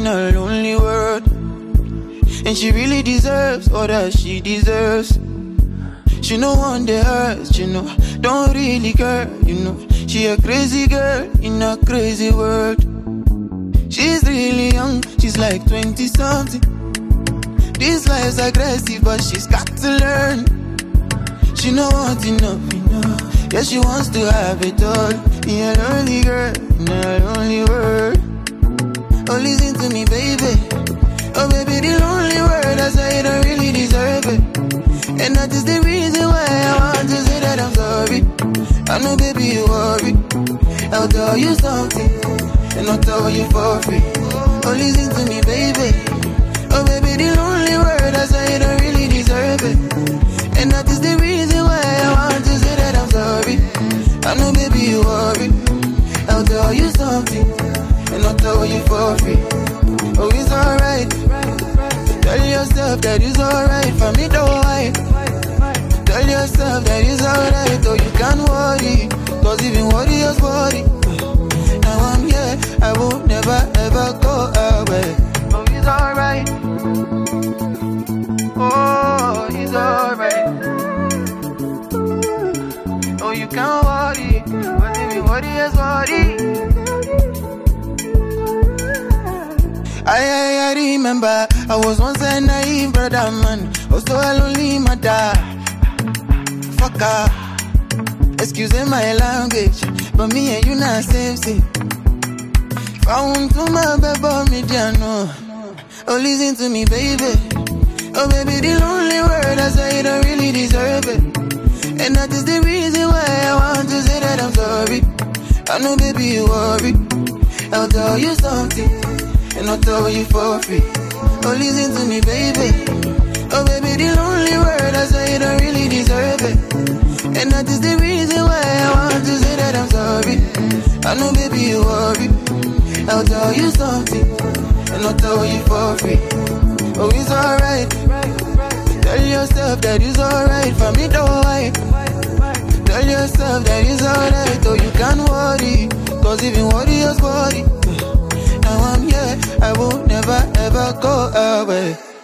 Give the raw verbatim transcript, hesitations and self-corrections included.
in a lonely world. And she really deserves all that she deserves. She no one the hurts, you know, don't really care, you know. She a crazy girl in a crazy world. She's really young, she's like twenty something. This life's aggressive, but she's got to learn. She no want enough, enough. Yeah, she wants to have it all. Be a lonely girl in a lonely world. Oh, listen to me, baby. Oh, baby, the lonely world, I say you don't really deserve it. And that is the reason why I want to say that I'm sorry. I know, baby, you worry. I'll tell you something, and I'll tell you for free. Oh, listen to me, baby. Oh, baby, the lonely world, I say you don't really deserve it. And that is the reason why I want to say that I'm sorry. I know, baby, you worry. I'll tell you something, and I'll tell you for free. Oh, it's alright. Tell yourself that it's alright. For me, don't worry. Tell yourself that it's alright. Oh, you can't worry, cause even worry is worry. Now I'm here, I will never ever go away. Oh, it's alright. Oh, it's alright. Oh, you can't worry, cause even worry is worry. I, I, I remember I was once a naive brother man, also a lonely mother. Fucker, excuse my language, but me and you not same thing. Found to my baby, me no. Oh, listen to me, baby. Oh, baby, the lonely world, I say you don't really deserve it. And that is the reason why I want to say that I'm sorry. I know, baby, you worry. I'll tell you something, and I'll tell you for free. Oh, listen to me, baby. Oh, baby, the lonely world, I say you don't really deserve it. And that is the reason why I want to say that I'm sorry. I know, baby, you worry. I'll tell you something, and I'll tell you for free. Oh, it's alright. Tell yourself that it's alright. For me, don't worry. Tell yourself that it's alright. Oh, you can't worry, cause even worry is worry. Now I'm here, I will never ever go away.